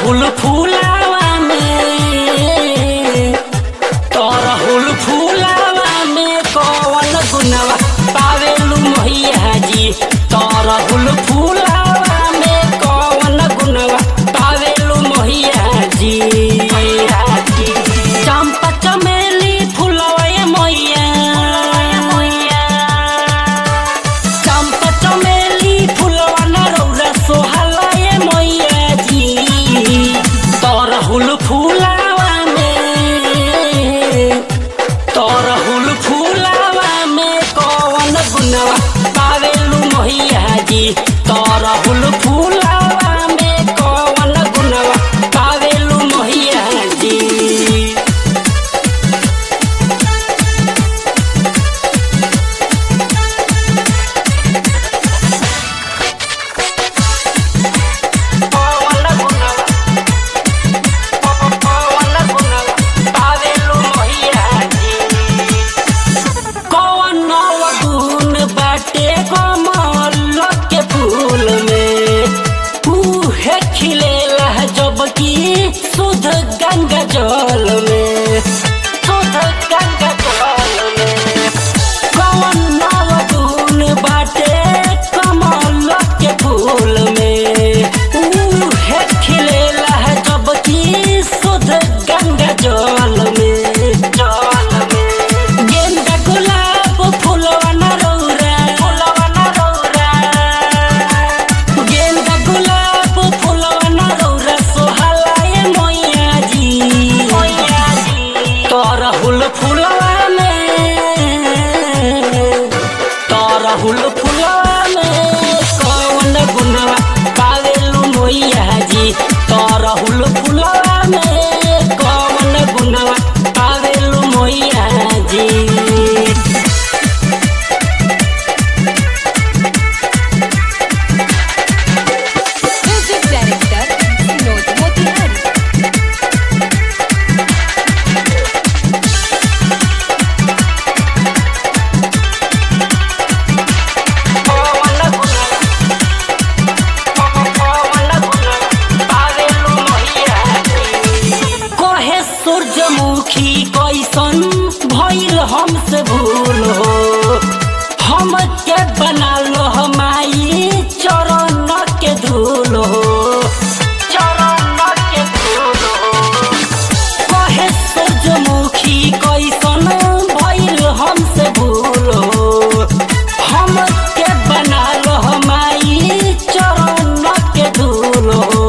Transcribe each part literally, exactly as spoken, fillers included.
तरहुल फूलावा में तरहुल फूलावा में कौन गुनवा पावेलू मैया जी। तरहुल फूलावा में कौन गुनवा पावेलू मैया जी। चंपा चमेली फूलवा मैया चंपा चमेली फूलवा न रौरा सोहला मैया जी। तरहुल फूलावा में तरहुल फूलावा में कौन गुनवा पावेलू मैया जी। तरहुल फूलावा में कौन गुनवा पावेलू मैया जी। शुद्ध गंगा जल में शुद्ध गंगा जल में कौन नवदून बाटे कमल के फूल में उहे खिलेला है जब की शुद्ध गंगा जल में जल में। गेंदा गुलाब फूलवा न रौरा फूलवा न रौरा गेंदा गुलाब फूलवा न रौरा सोहला तरहुल फूलवा में तरहुल फूलवा में कौन गुनवा पावेलू मैया जी। तरहुल फूलवा में कौन गुनवा पावेलू मैया जी। सूरजमुखी कैसन भइल हमसे भूल हो हम के बना लो हमारी चरण के धूल हो चरण के धूल हो। कहे सूरजमुखी कैसन भइल हमसे भूल हो हम के बना लो हमारी चरण के धूल हो।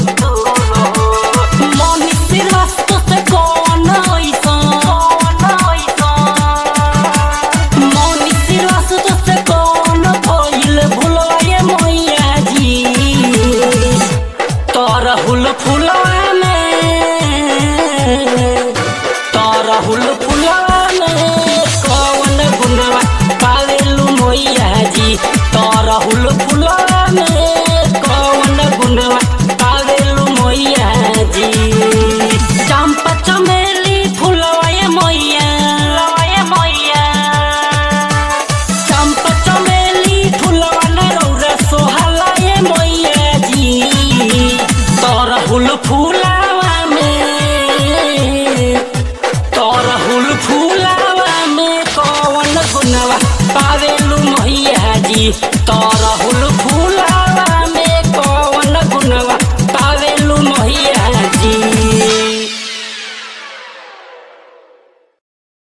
तरहुल फूलवा में तरहुल फूलवा में कौन गुनवा पावेलू मैया जी। तरहुल फूलवा में कौन गुनवा पावेलू मैया जी। चंपा चमेली फूलवा मैया मैया चंपा चमेली फूलवा न रौरा सोहला मैया जी। तरहुल फूलावा में तरहुल फूलावा में कौन गुनवा पावेलू मैया जी।